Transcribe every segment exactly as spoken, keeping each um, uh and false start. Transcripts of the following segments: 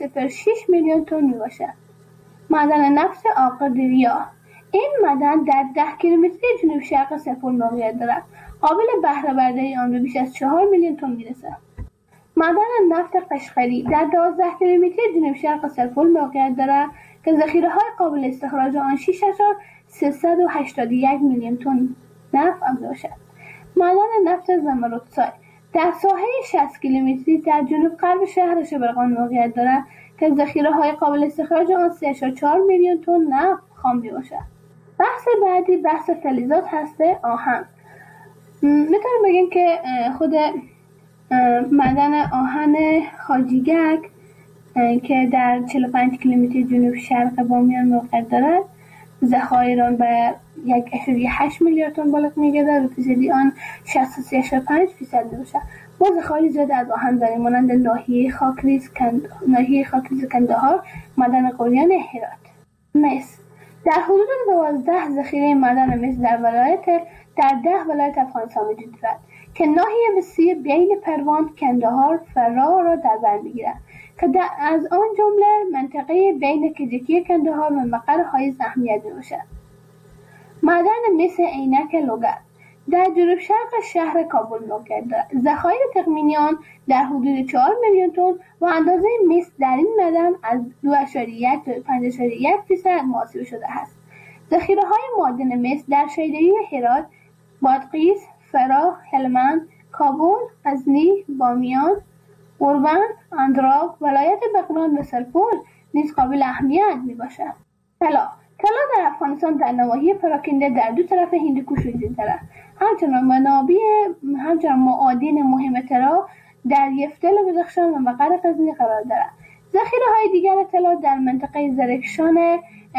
صفر ممیز شش میلیون تن می باشد. معدن نفت آقادریا. این معدن در ده کیلومتری جنوب شرق سپول موقعیت دارد. قابل بهره برداری آن به بیش از چهار میلیون تن می رسد. معدن نفت قشقری در دوازده کیلومتری جنوب شرق سپول موقعیت دارد که ذخیره‌های قابل استخراج آن شش هزار سیصد و هشتاد و یک میلیون تن نفت آمده باشد. معدن نفت زمردسای در ساحه شصت کیلومتری در جنوب غرب شهر شبرغان موقعیت دارد که ذخیره‌های قابل استخراج آن سه و چهار دهم تن نفت خام میباشد. بحث بعدی بحث فلزات هسته آهن. میتونم بگیم که خود معدن آهن خاجیگک که در چهل و پنج کیلومتر جنوب شرق بامیان موقعیت دارد، ذخایر آن به یک اشاری هشت میلیارد تن بالغ می‌گردد و فیصدی آن شصت و سه و پنج درصد میباشد. ما ذخایر زیاد از آهن داریم مانند ناحیه خاکریز کند... ناحیه خاکریز کندهار، معدن قلیان هرات. مس در حدود دوازده ذخیره معدن مس در ولایت در ده ولایت افغانستان وجود دارد که ناحیه مسی بین پروان، کندهار، فراه را در بر میگیرد که از آن جمله منطقه بین کجکی کندهار و مقر حائز اهمیت میباشد. معدن مس عینک لوگر در جنوب شرق شهر کابل موقعیت دارد. ذخایر تخمینی آن در حدود چهار میلیون تن و اندازه مس در این معدن از دو و یک تا پنج و یک درصد محاسبه شده است. ذخیره‌های معدن مس در شیدایی هرات، بادغیس، فراه، هلمند، کابل، غزنی، بامیان، اوربند، اندراب، ولایت بغلان و سرپل نیز قابل اهمیت میباشد. طلا طلا در افغانستان در نواحی پراکنده در دو طرف هندوکش وجود دارد. همچنان منابع همچنان معادن مهم طلا در یفتل و بدخشان و مقر غزنی قرار دارد. ذخیره‌های دیگر طلا در منطقه زرکشان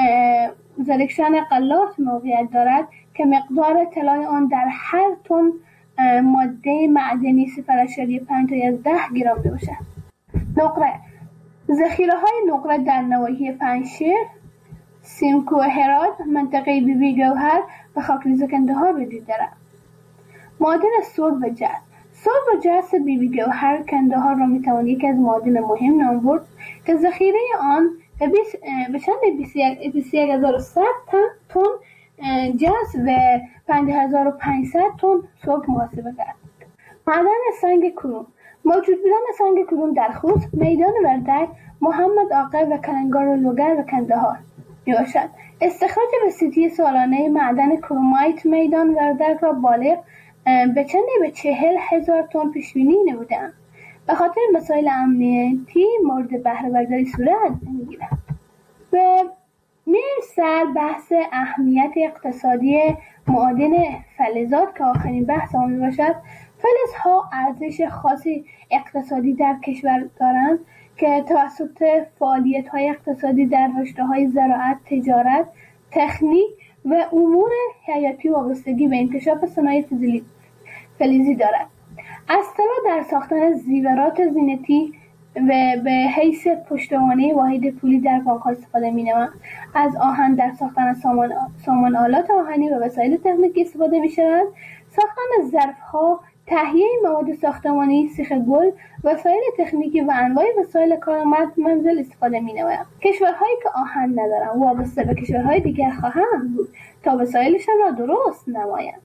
زرکشان قلات موقعیت دارد که مقدار طلای آن در هر تن ماده معدنی صفر و پنج تا یازده گرم میباشد. نقره ذخیره‌های نقره در نواحی پنجشیر، سیمکو هرات، منطقه بی بی گوهر و خاکریز کندهار وجود دارد. معادن سرب و جست. سرب و جست بی بی گوهر کندهار را میتوان یکی از معادن مهم نام برد که ذخیره آن به چند بیست و یک هزار و صد تن جست و پنج هزار و پانصد تن سرب محاسبه کرد. معدن سنگ کروم. موجود بودن سنگ کروم در خوست، میدان وردک، محمد آقا و کلنگار و لوگر و کندهار میباشد. استخراج وسیطی سالانه معدن کرومایت میدان وردک را بالغ به چندی به چهل هزار تن پیشبینی نموده‌اند. به خاطر مسائل امنیتی مورد بهره برداری صورت نمیگیرد. به میرسد بحث اهمیت اقتصادی معادن فلزات که آخرین بحث آن میباشد. فلزها ارزش خاصی اقتصادی در کشور دارند که توسط فعالیت‌های اقتصادی در رشته‌های زراعت، تجارت، تکنیک و امور حیاتی وابستگی به انکشاف صنایع فلزی دارد. از طلا در ساختن زیورات زینتی و به حیث پشتوانه واحد پولی در بانک‌ها استفاده می‌نمایند. از آهن در ساختن سامان سامان آلات آهنی و وسایل تکنیکی استفاده می‌شود. ساختن ظرف‌ها، تهیه مواد ساختمانی، سیخ گل، وسایل تکنیکی و انواع وسایل کار منزل استفاده می‌نمایند. کشورهایی که آهن ندارند وابسته به کشورهای دیگر خواهند بود تا وسایلشان را درست نمایند.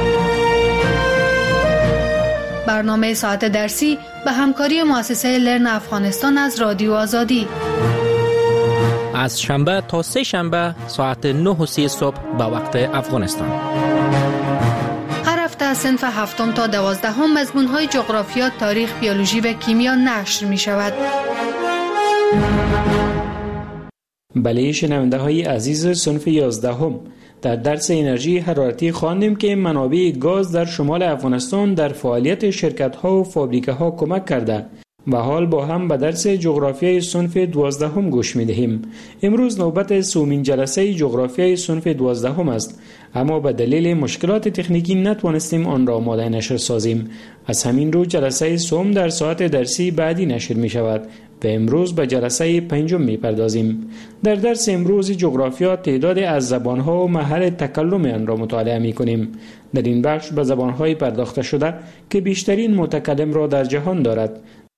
برنامه ساعت درسی به همکاری مؤسسه لرن افغانستان از رادیو آزادی از شنبه تا سه شنبه ساعت نه و سی صبح به وقت افغانستان. هر هفته از صنف هفتم تا دوازدهم مضمون‌های جغرافیا، تاریخ، بیولوژی و کیمیا نشر می‌شود. بله شنونده‌های عزیز، صنف یازدهم در درس انرژی حرارتی خواندیم که منابع گاز در شمال افغانستان در فعالیت شرکت‌ها و فابریکه‌ها کمک کرده و حال با هم به درس جغرافیای صنف دوازدهم گوش می‌دهیم. امروز نوبت سومین جلسه جغرافیای صنف دوازدهم است، اما به دلیل مشکلات تکنیکی نتوانستیم آن را آماده نشر سازیم. از همین رو جلسه سوم در ساعت درسی بعدی نشر می شود و امروز به جلسه پنجم می پردازیم. در درس امروز جغرافیا تعداد از زبانها و محل تکلم آن را مطالعه می کنیم. در این بخش به زبانهای پرداخته شده که بیشترین متکلم را در جهان دارد.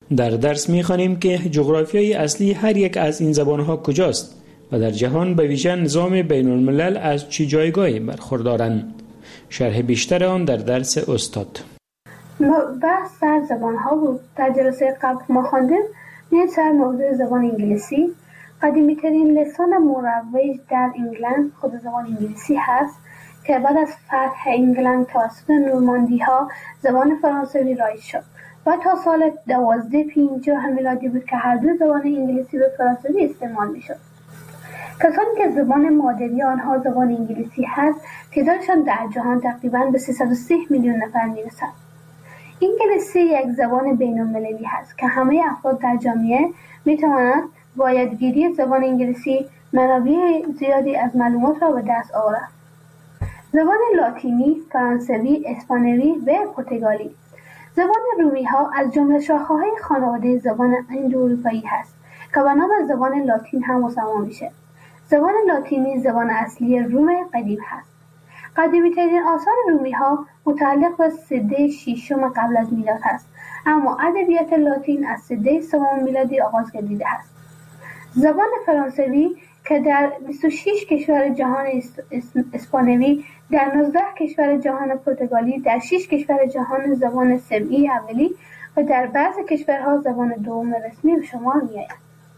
در درس می‌خوانیم که جغرافیای اصلی هر یک از این زبان‌ها کجاست و در جهان به ویژه نظام بین الملل از چه جایگاهی برخوردارند. شرح بیشتر آن در درس استاد. بحث سر زبان‌ها بود. در جلسه قبل ما خواندیم میاد سر موضوع زبان انگلیسی. قدیمی ترین لسان مروج در انگلند خود زبان انگلیسی هست که بعد از فتح انگلند توسط نورماندی ها زبان فرانسوی رایج شد و تا سال دوازده پنجاه میلادی بود که هر دو زبان انگلیسی و فرانسوی استعمال می شد. کسانی که زبان مادری آنها زبان انگلیسی هست تعدادشان در جهان تقریباً به سیصد و سی میلیون نفر می رسد. انگلیسی یک زبان بین المللی هست که همه افراد در جامعه می توانند با یادگیری زبان انگلیسی منابع زیادی از معلومات را به دست آورند. زبان لاتینی، فرانسوی، اسپانیایی و پرتغالی. زبان رومی ها از جمله شاخه‌های خانواده زبان اندواروپایی هست که به نام زبان لاتین هم مسما میشه. زبان لاتینی زبان اصلی روم قدیم هست. قدیمی ترین آثار رومی ها متعلق به سده ششم قبل از میلاد هست، اما ادبیات لاتین از سده سوم میلادی آغاز گردیده است. زبان فرانسوی که در بیست و شش کشور جهان اسپانیایی، در نوزده کشور جهان پرتغالی، در شش کشور جهان زبان سمعی اولی و در بعضی کشورها زبان دوم رسمی به شمار می‌آید.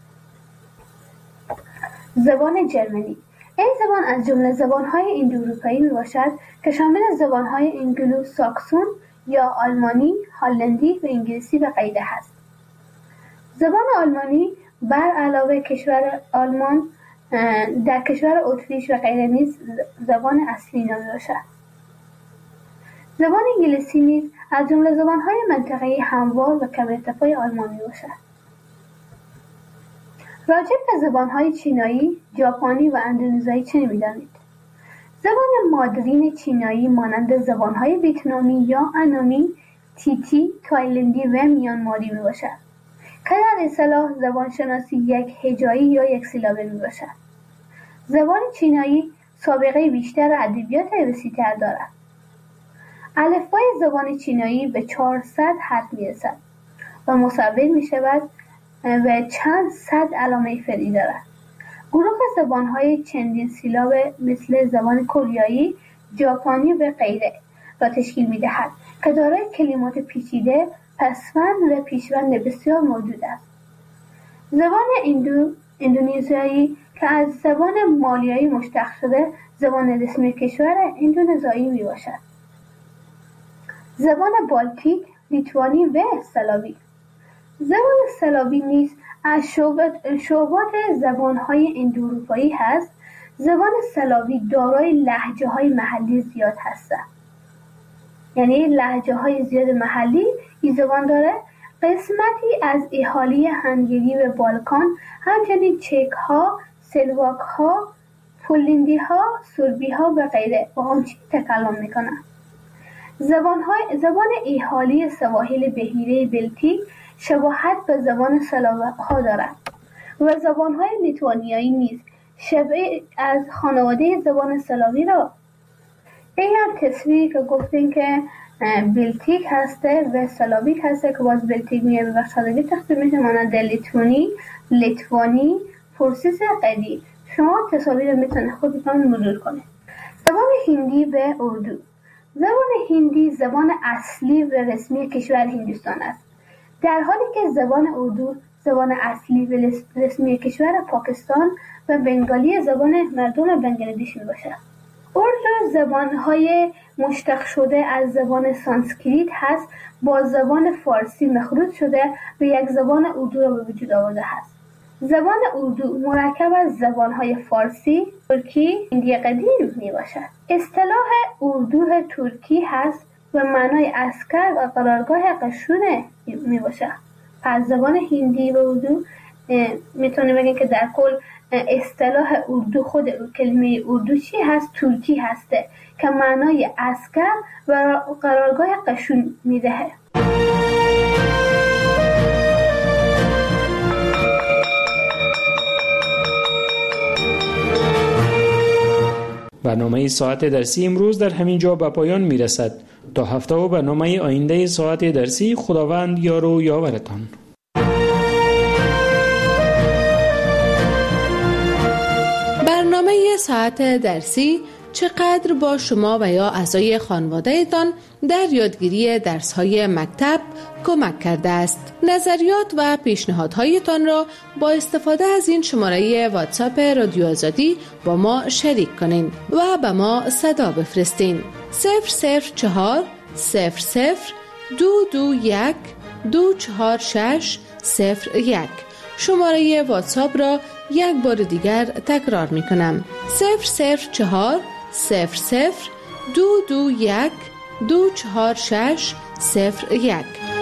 زبان جرمنی. این زبان از جمله زبان‌های اندواروپایی میباشد که شامل زبان‌های انگلو ساکسون یا آلمانی، هلندی و انگلیسی به غیره است. زبان آلمانی بر علاوه کشور آلمان در کشور اتریش و غیره نیز زبان اصلی نامیده باشد. زبان انگلیسی نیز از جمله زبان‌های منطقه‌ای هموار و کم ارتفاع آلمان میباشد. راجع به زبان‌های چینایی، ژاپنی و اندونزیایی چه می‌دانید؟ زبان مادرین چینایی مانند زبان‌های ویتنامی یا انامی، تیتی، تایلندی و میانماری میباشد که در اصطلاح زبان شناسی یک هجایی یا یک سیلابه میباشد. زبان چینایی سابقه بیشتر ادبیات وسیع‌تر دارد. الفبای زبان چینایی به چهارصد حرف میرسد و مصور میشود و چند صد علامه فرعی دارد. گروه زبان‌های چندین سیلاب مثل زبان کره، ژاپنی و غیره را تشکیل می‌دهد که دارای کلمات پیچیده، پسوند و پیشوند بسیار موجود است. زبان اندو اندونزیایی که از زبان مالیایی مشتق شده زبان رسمی کشور اندونزیایی میباشد. زبان بالتیک، لیتوانی و سلاوی. زبان سلاوی نیز از شعبات زبان‌های اندواروپایی هست. زبان سلاوی دارای لهجه‌های محلی زیاد هستند. یعنی لهجه‌های زیاد محلی این زبان داره. قسمتی از اهالی هنگری و بالکان، همچنین چک‌ها، سلواک‌ها، پولندی‌ها، سربی‌ها و غیره با آن چیز تکلم می‌کنند. زبان‌های زبان اهالی سواحل بحیره بلتیک شباهت به زبان سلاوها دارد و زبان‌های لیتوانیایی نیز شبیه از خانواده زبان سلاوی را. این هم تصویری که گفتیم که بلتیک هسته و سلاویک هسته که باز بلتیک میه به بخشادگی تقسیم میشه مانند لیتوانی، لیتوانی، پرسیس قدی. شما تصاویر رو میتونه خودتون مرور کنید. زبان هندی و اردو. زبان هندی زبان اصلی و رسمی کشور هندوستان است، در حالی که زبان اردو زبان اصلی و رسمی کشور پاکستان و بنگالی زبان مردم بنگلادش میباشد. اردو زبان‌های مشتق شده از زبان سانسکریت هست، با زبان فارسی مخلوط شده و یک زبان اردو را به وجود آورده است. زبان اردو مرکب از زبان‌های فارسی، ترکی، هندی قدیم میباشد. اصطلاح اردو ترکی هست و معنای عسکر و قرارگاه قشون میباشد. پس زبان هندی و اردو میتونه بگیم که در کل اصطلاح اردو، خود کلمه اردو چی هست؟ ترکی هسته که معنای عسکر و قرارگاه قشون میدهه. برنامه ساعت درسی امروز در همین جا به پایان میرسد. تا هفته و برنامه آینده ساعت درسی، خداوند یار و یاورتان. ساعت درسی چقدر با شما و یا اعضای خانواده‌تان در یادگیری درس‌های مکتب کمک کرده است. نظریات و پیشنهادهایتان را با استفاده از این شماره واتساپ رادیو آزادی با ما شریک کنین و به ما صدا بفرستین. صفر صفر چهار صفر صفر دو دو یک دو چهار شش صفر یک. شماره واتساپ را یک بار دیگر تکرار می کنم. صفر صفر چهار صفر صفر دو دو یک دو چهار شش صفر یک.